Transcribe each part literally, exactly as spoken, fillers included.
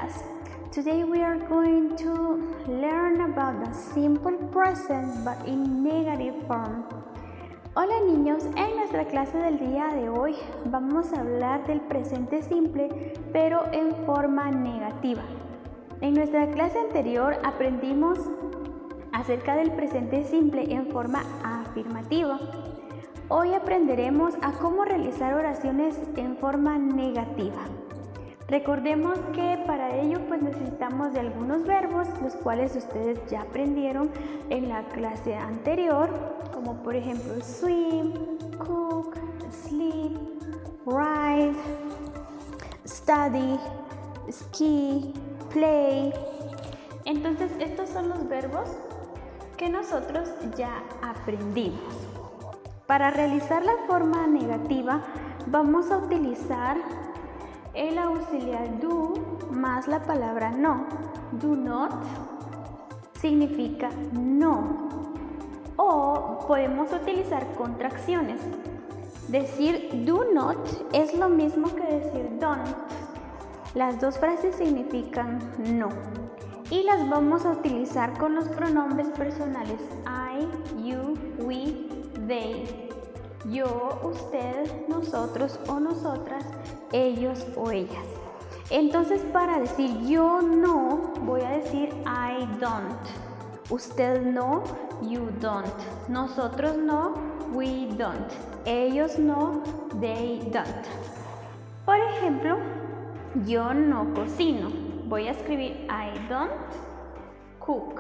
class. Today we are going to learn about the simple present but in negative form. Hola niños, en nuestra clase del día de hoy vamos a hablar del presente simple pero en forma negativa. En nuestra clase anterior aprendimos acerca del presente simple en forma afirmativa. Hoy aprenderemos a cómo realizar oraciones en forma negativa. Recordemos que para ello pues necesitamos de algunos verbos, los cuales ustedes ya aprendieron en la clase anterior, como por ejemplo swim, cook, sleep, ride, study, ski, play. Entonces estos son los verbos que nosotros ya aprendimos. Para realizar la forma negativa vamos a utilizar el auxiliar do más la palabra no. Do not significa no. O podemos utilizar contracciones. Decir do not es lo mismo que decir don't. Las dos frases significan no. Y las vamos a utilizar con los pronombres personales I, you, we, they. Yo, usted, nosotros o nosotras, ellos o ellas. Entonces para decir yo no, voy a decir I don't. Usted no, you don't. Nosotros no, we don't. Ellos no, they don't. Por ejemplo, yo no cocino. Voy a escribir I don't cook.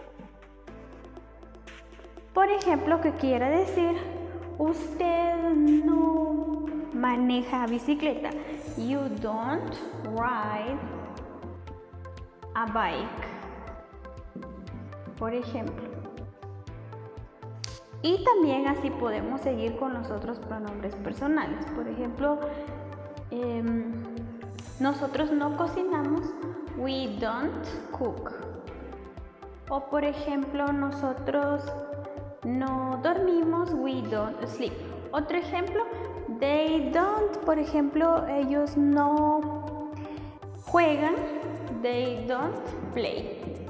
Por ejemplo, ¿qué quiere decir? Usted no maneja bicicleta. You don't ride a bike. Por ejemplo. Y también así podemos seguir con los otros pronombres personales. Por ejemplo, eh, nosotros no cocinamos. We don't cook. O por ejemplo, nosotros no dormimos, we don't sleep. Otro ejemplo, they don't, por ejemplo, ellos no juegan, they don't play.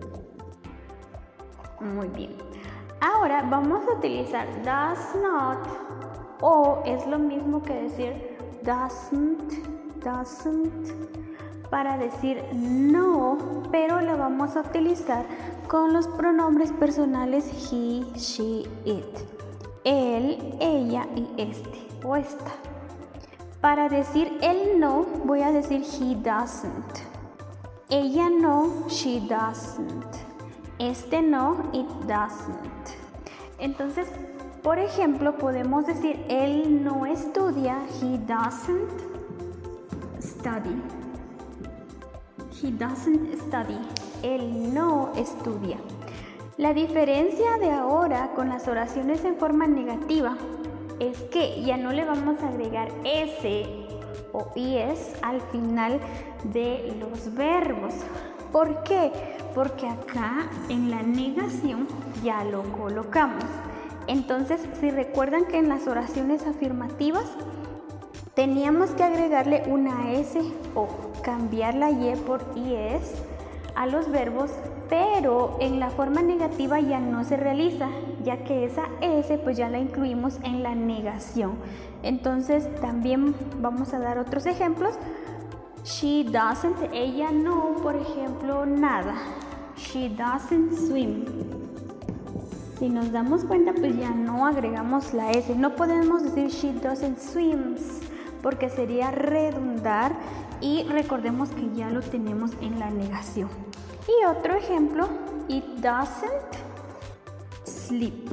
Muy bien. Ahora vamos a utilizar does not o es lo mismo que decir doesn't, doesn't para decir no, pero la vamos a utilizar con los pronombres personales he, she, it. Él, ella y este o esta. Para decir el no, voy a decir he doesn't. Ella no, she doesn't. Este no, it doesn't. Entonces, por ejemplo, podemos decir él no estudia, he doesn't study. He doesn't study. Él no estudia. La diferencia de ahora con las oraciones en forma negativa es que ya no le vamos a agregar S o is al final de los verbos. ¿Por qué? Porque acá en la negación ya lo colocamos. Entonces, si recuerdan que en las oraciones afirmativas teníamos que agregarle una S o cambiar la Y por IS a los verbos, pero en la forma negativa ya no se realiza, ya que esa S pues ya la incluimos en la negación. Entonces también vamos a dar otros ejemplos. She doesn't, ella no, por ejemplo, nada. She doesn't swim. Si nos damos cuenta, pues ya no agregamos la S. No podemos decir she doesn't swims, porque sería redundar y recordemos que ya lo tenemos en la negación. Y otro ejemplo, it doesn't sleep.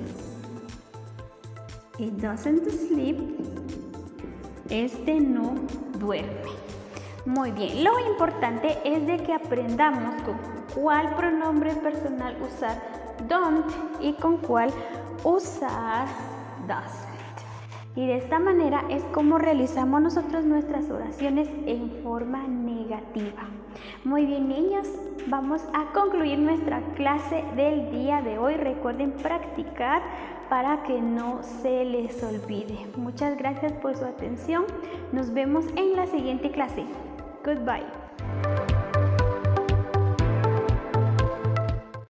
It doesn't sleep. Este no duerme. Muy bien, lo importante es de que aprendamos con cuál pronombre personal usar don't y con cuál usar doesn't. Y de esta manera es como realizamos nosotros nuestras oraciones en forma negativa. Muy bien niños, vamos a concluir nuestra clase del día de hoy. Recuerden practicar para que no se les olvide. Muchas gracias por su atención. Nos vemos en la siguiente clase. Goodbye.